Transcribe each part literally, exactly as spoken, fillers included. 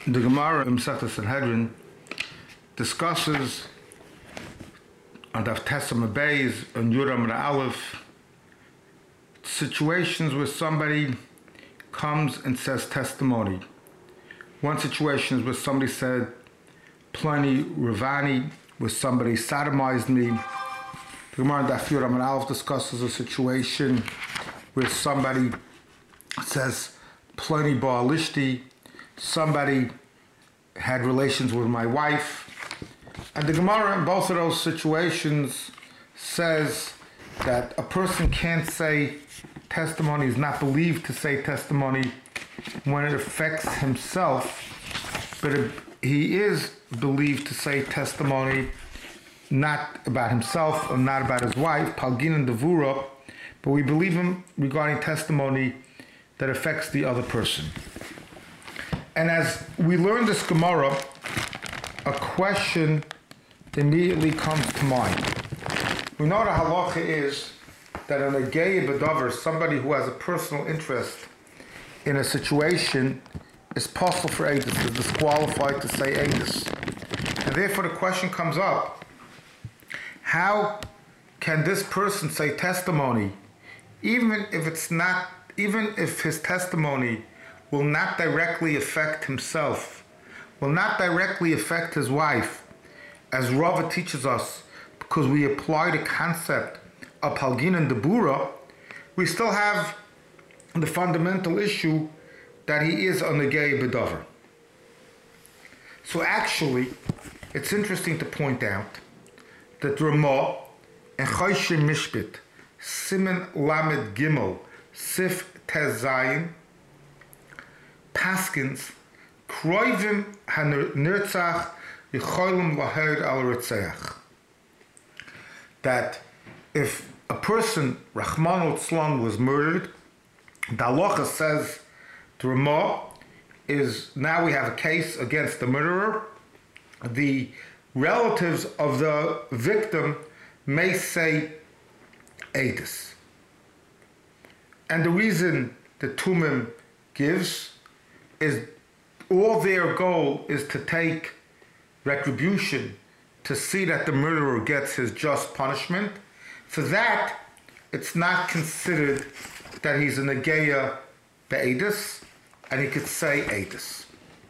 The Gemara in Masechta Sanhedrin discusses on Daf Tesam Beis and Yuram and Aleph situations where somebody comes and says testimony. One situation is where somebody said, Pliny Ravani, where somebody sodomized me. The Gemara in Daf Yuram and Aleph discusses a situation where somebody says, Pliny Baalishti, somebody had relations with my wife. And the Gemara in both of those situations says that a person can't say testimony, is not believed to say testimony when it affects himself, but it, he is believed to say testimony not about himself or not about his wife, Palgin and Devura, but we believe him regarding testimony that affects the other person. And as we learn this Gemara, a question immediately comes to mind. We know the halacha is that an agei b'davar, somebody who has a personal interest in a situation, is possible for edus, is disqualified to say edus. And therefore the question comes up, how can this person say testimony, even if it's not, even if his testimony will not directly affect himself, will not directly affect his wife, as Rava teaches us, because we apply the concept of Palgin and Debura, we still have the fundamental issue that he is a negei b'davar. So actually, it's interesting to point out that Ramah and Choshen Mishpit, Simen Lamed Gimel, Sif Tez Zayin, Paskins, Kroivim HaNirtzach Yicholim Laherd Al Ritzeach. That if a person, Rahman Litzlan, was murdered, the halacha says the Ramah is, now we have a case against the murderer. The relatives of the victim may say edus. And the reason the Tumim gives is all their goal is to take retribution, to see that the murderer gets his just punishment. For that, it's not considered that he's a negeya be'edus, and he could say edus.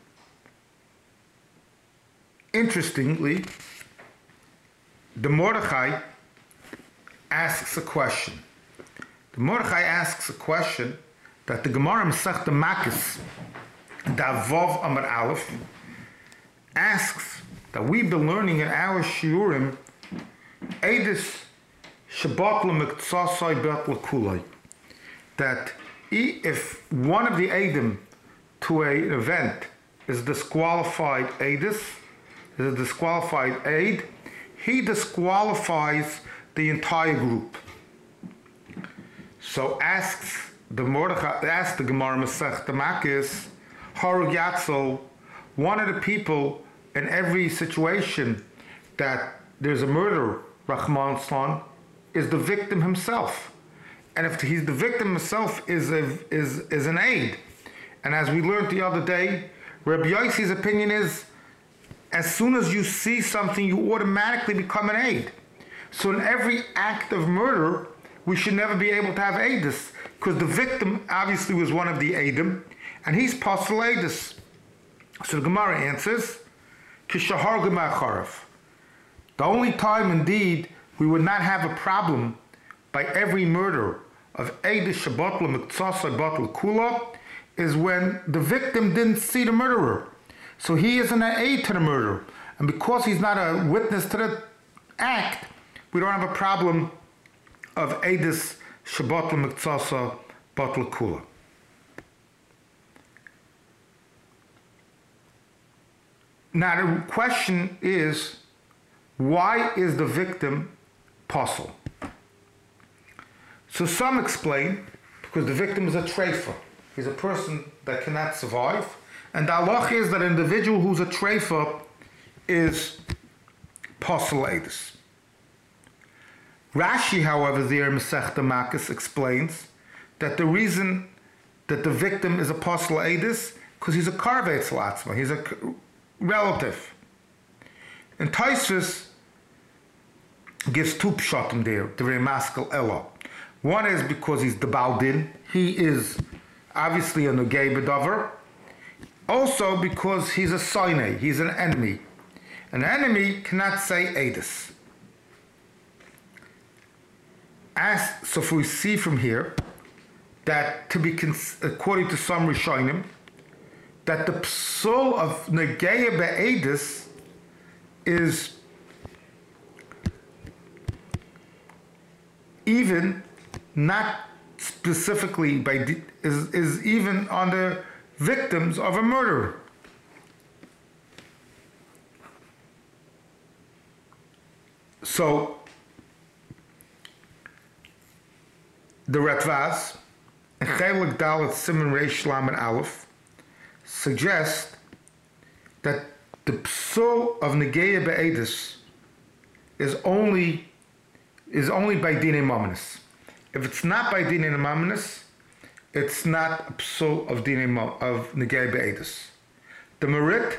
Interestingly, the Mordechai asks a question. The Mordechai asks a question that the Gemara Masechta Makis Davov Amar Aleph asks, that we've been learning in our shiurim, edus shabat l'miktsasai bet l'kulai, that if one of the edim to an event is disqualified edus, is a disqualified aid, he disqualifies the entire group. So asks the Mordechai, asks the Gemara Masechta Makis, Harug Yatzel, one of the people in every situation that there's a murderer, Rahman Litzlan, is the victim himself. And if he's the victim himself, is a, is is an aid. And as we learned the other day, Rabbi Yossi's opinion is, as soon as you see something, you automatically become an aid. So in every act of murder, we should never be able to have edus, because the victim obviously was one of the edim, and he's pasul edus. So the Gemara answers, Kishahar Gemacharav. The only time indeed we would not have a problem by every murder of edus shabat l'miktsasai bat l'kula is when the victim didn't see the murderer. So he isn't an aid to the murderer. And because he's not a witness to the act, we don't have a problem of edus shabat l'miktsasai bat l'kula. Now the question is, why is the victim pasul? So some explain, because the victim is a treifa. He's a person that cannot survive. And the halach is that an individual who's a treifa is pasul edus. Rashi, however, there in Masechta Makis explains that the reason that the victim is a pasul edus because he's a karvetz latzma, he's a relative. And Tosfos gives two pshatim there, the Remaskel Ella. One is because he's the Baldin, he is obviously a Nogei B'Dover. Also because he's a Soine, he's an enemy. An enemy cannot say Edus. As, so if we see from here, that to be, cons- according to some Rishonim, that the psul of Negeya Be'edus is even not specifically by de- is, is even on the victims of a murder. So the Ratvaz and Chelik Dalet Simon Reish Lam and Aleph suggest that the psul of Negeya Be'edus is only is only by Dinei Mamonis. If it's not by Dinei Mamonis, it's not a psul of Dinei of Negeya Be'edus. The Merit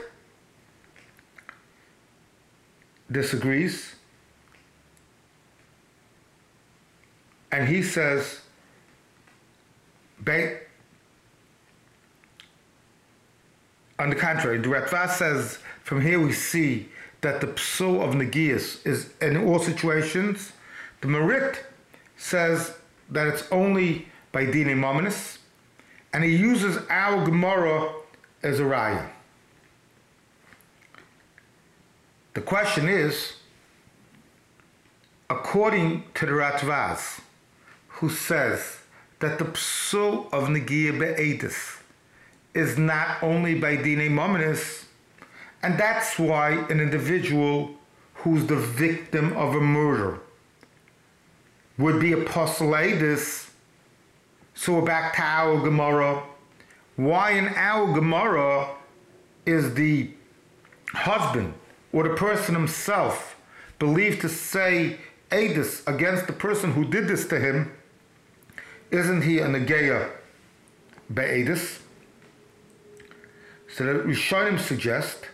disagrees, and he says, on the contrary, the Ratvaz says, from here we see that the psul of Negiyas is in all situations. The Merit says that it's only by Dinei Mamonis, and he uses our Gemara as a raya. The question is, according to the Ratvaz, who says that the psul of Negeya Be'edus is not only by Dinei Mamonis, and that's why an individual who's the victim of a murder would be a Edus. So we're back to our Gemara. Why in our Gemara is the husband or the person himself believed to say Edus against the person who did this to him? Isn't he a Negeya Be'edus? So the Rishonim suggest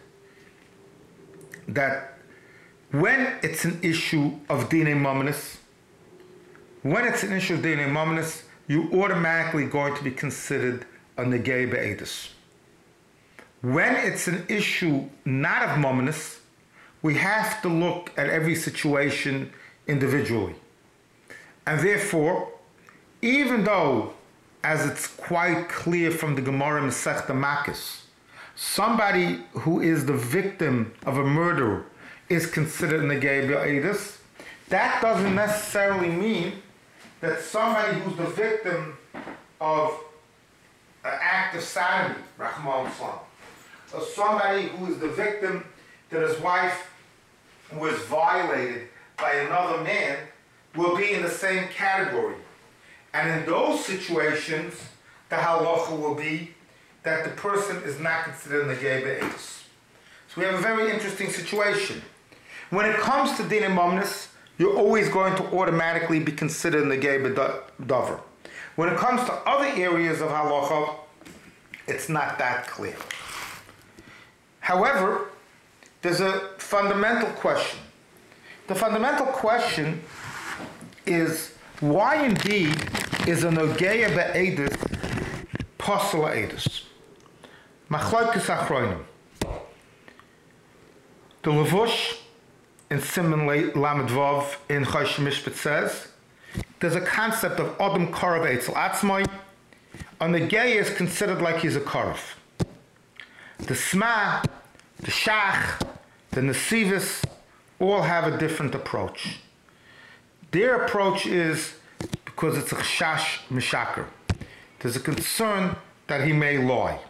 that when it's an issue of Dinei Mamonis, when it's an issue of Dinei Mamonis, you're automatically going to be considered a Negeya Be'edus. When it's an issue not of Mamonis, we have to look at every situation individually. And therefore, even though, as it's quite clear from the Gemara Masechta Makos, somebody who is the victim of a murder is considered Negeya Be'edus, that doesn't necessarily mean that somebody who's the victim of an act of sodomy, Rahman Islam, or somebody who is the victim that his wife was violated by another man will be in the same category. And in those situations, the halacha will be that the person is not considered Negeya Be'edus. So we have a very interesting situation. When it comes to Dinei Mamonis, you're always going to automatically be considered Negeya B'Dover. When it comes to other areas of halacha, it's not that clear. However, there's a fundamental question. The fundamental question is, why indeed is a Negeya Be'edus Posel Edus? Machlokes Achronim. The Levush in Siman Lamed Vav in Choshen Mishpat says there's a concept of Adam Korav Eitzel Atzmai. A Negeya is considered like he's a Korav. The Sma, the Shach, the Nesivis all have a different approach. Their approach is because it's a Chash Mishaker. There's a concern that he may lie.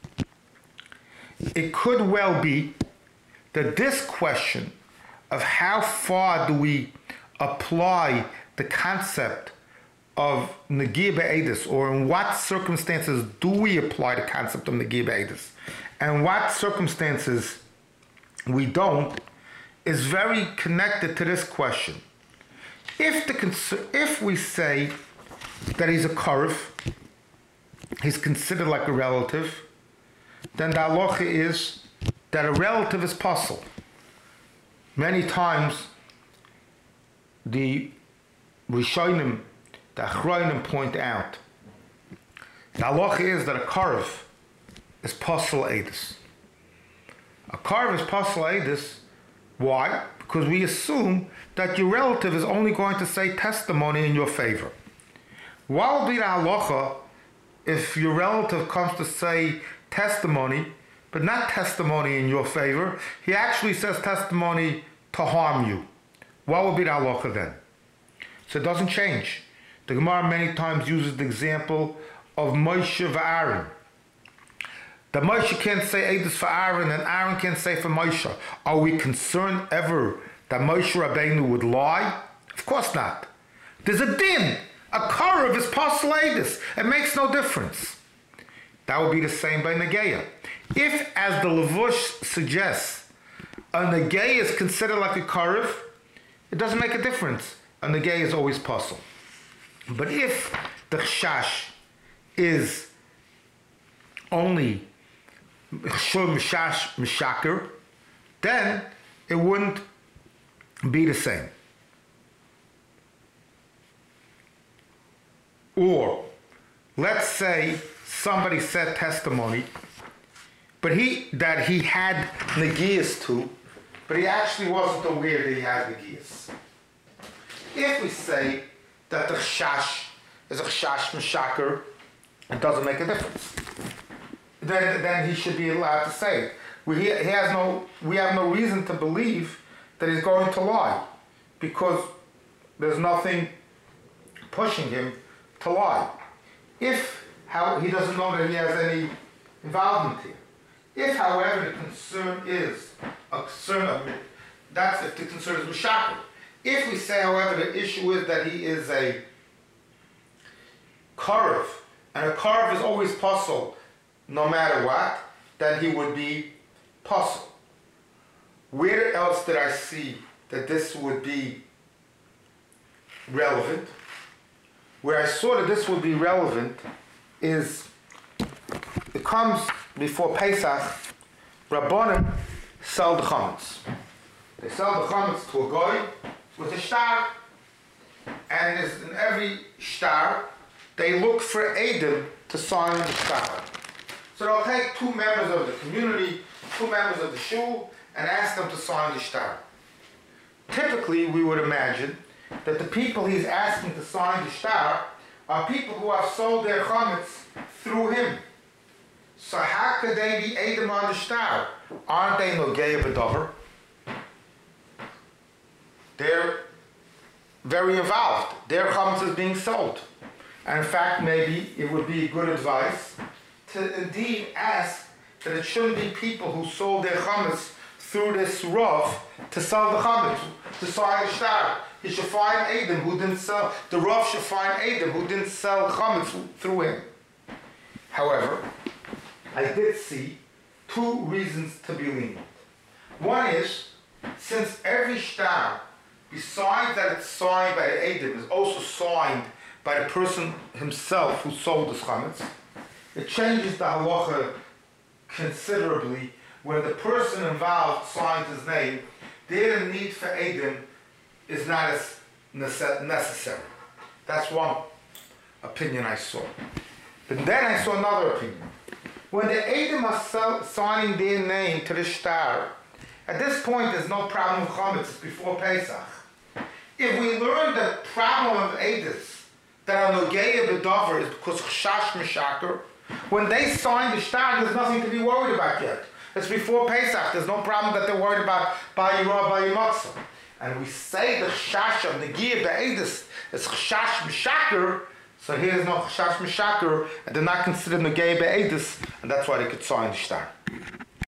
It could well be that this question of how far do we apply the concept of Negeya Be'edus, or in what circumstances do we apply the concept of Negeya Be'edus, and what circumstances we don't, is very connected to this question. If the if we say that he's a Korav, he's considered like a relative, then the halacha is that a relative is possible. Many times, the Rishonim, the Achronim point out, the halacha is that a karv is posel edus. A karv is posel edus. Why? Because we assume that your relative is only going to say testimony in your favor. What will be the halacha if your relative comes to say testimony, but not testimony in your favor? He actually says testimony to harm you. What will be the halacha then? So it doesn't change. The Gemara many times uses the example of Moshe and Aaron. That Moshe can't say edus for Aaron and Aaron can't say for Moshe. Are we concerned ever that Moshe Rabbeinu would lie? Of course not. There's a din. A karev is posel edus. It makes no difference. That would be the same by Negeya. If, as the Levush suggests, a Negeya is considered like a karev, it doesn't make a difference. A Negeya is always posel. But if the chash is only shur mishash mishaker, then it wouldn't be the same. Or let's say somebody said testimony, but he that he had negiyas to, but he actually wasn't aware that he had negiyas. If we say that the chash is a chash mishaker, it doesn't make a difference. Then, then he should be allowed to say it. We, he has no, we have no reason to believe that he's going to lie, because there's nothing pushing him to lie. If how, he doesn't know that he has any involvement here. If, however, the concern is a concern of it, that's if the concern is mishaker. If we say, however, the issue is that he is a karev, and a karev is always posel, no matter what, then he would be posel. Where else did I see that this would be relevant? Where I saw that this would be relevant is, it comes before Pesach, Rabbanim sell the chametz. They sell the chametz to a guy with a shtar, and in every shtar, they look for Eidim to sign the shtar. So they'll take two members of the community, two members of the shul, and ask them to sign the shtar. Typically, we would imagine that the people he's asking to sign the shtar are people who have sold their chametz through him. So how could they be Eidim on the shtar? Aren't they nogei b'davar? They're very involved. Their chametz is being sold. And in fact, maybe it would be good advice to indeed ask that it shouldn't be people who sold their chametz through this Rav to sell the chametz, to sign the shtar. He should find Eidim who didn't sell, the Rav should find Eidim who didn't sell chametz through him. However, I did see two reasons to be lenient. One is, since every shtar, besides that it's signed by the Eidim, is also signed by the person himself who sold the chametz, it changes the halacha considerably. When the person involved signs his name, their need for Eidim is not as necessary. That's one opinion I saw. But then I saw another opinion. When the Eidim are signing their name to the shtar, at this point there's no problem with chametz, it's before Pesach. If we learn the problem of Eidim that are nogei b'davar is because chash mishaker, when they sign the shtar, there's nothing to be worried about yet. It's before Pesach. There's no problem that they're worried about Bayirah, Bayimatzah. And we say the chash of Negiyah Be'edis is chash mishaker, so here's no chash mishaker, and they're not considered Negiyah Be'edis, and that's why they could sign the shtar.